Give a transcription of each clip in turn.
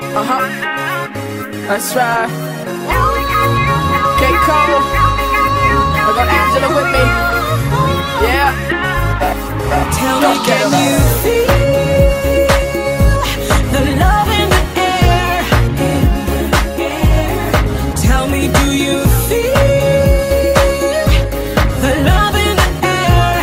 That's right. K. Cole. I got Angela with me. Yeah. Tell me, can you feel the love in the air? Tell me, do you feel the love in the air?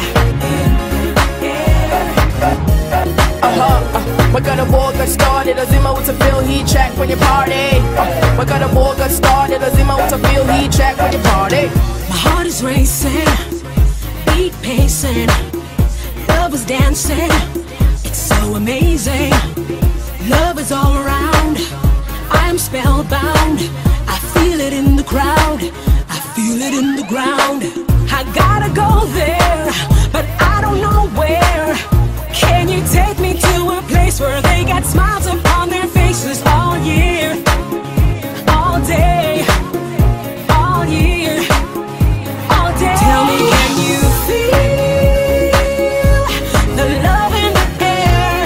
We got a war got started, a Zima with a feel heat check when you party. We got a war got started, a Zima with a feel heat check when you party. My heart is racing, beat pacing, love is dancing, it's so amazing. Love is all around, I am spellbound. I feel it in the crowd, I feel it in the ground. I gotta go there, but I don't know where. Can you take me to a place where they got smiles upon their faces all year, all day, all year, all day? Tell me, can you feel the love in the air?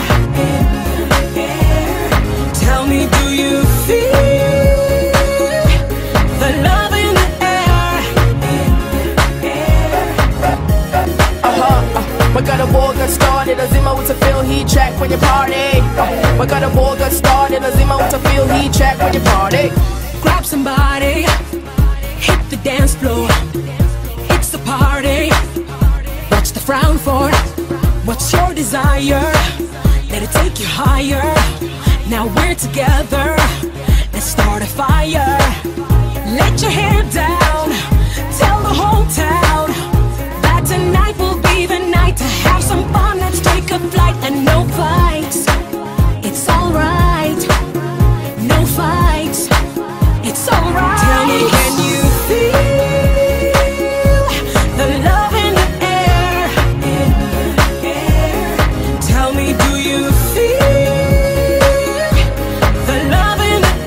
Tell me, do you feel the love in the air? We got a war got started, a Zima with a feel heat check when you party. We got a war got started, a Zima with a feel heat check when you party. Grab somebody, hit the dance floor. It's the party. What's the frown for? What's your desire? Let it take you higher. Now we're together. Let's start a fire. Let your hair down. Tell the whole town that tonight will be the night to have some fun. Let's take a flight and no fights. It's alright. No fights. It's alright. Tell me, can you feel the love in the air? Tell me, do you feel the love in the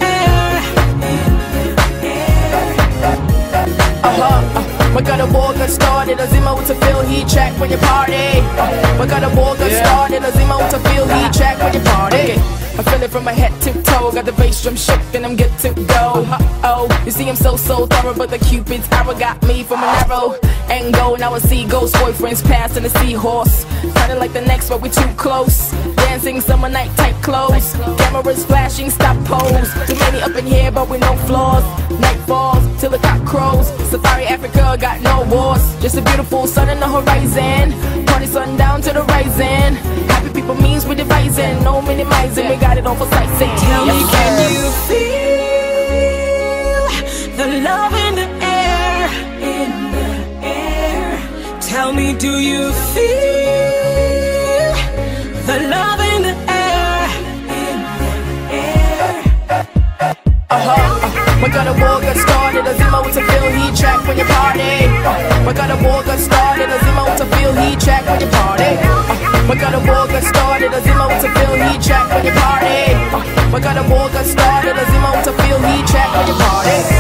air? We got a war got started, a Zima with a feel heat check when you party. We got a war got started, a Zima with a feel heat check when you party. I feel it from my head to toe, got the bass drum shook and I'm good to go. Oh, you see I'm so thorough, but the Cupid's arrow got me from a narrow angle. Now I see ghost boyfriends passing a seahorse, kinda like the next, but we're too close. Dancing summer night tight clothes, cameras flashing, stop pose. Too many up in here, but with no flaws. Night falls till the cock crows. Safari Africa got no wars, just a beautiful sun on the horizon. Party sundown to the rising. Happy people means we're devising, no minimizing. We got it on for sightseeing. Tell me, can you feel the love in the air? In the air. Tell me, do you feel the love in the air? In the air. We got a war got started, a Zima with a feel heat check when you party. We got a war got started, a Zima with a feel heat check when you party. We got a war got started, a Zima with a feel heat check when you party. We got a war got started, a Zima with a feel heat check when you party.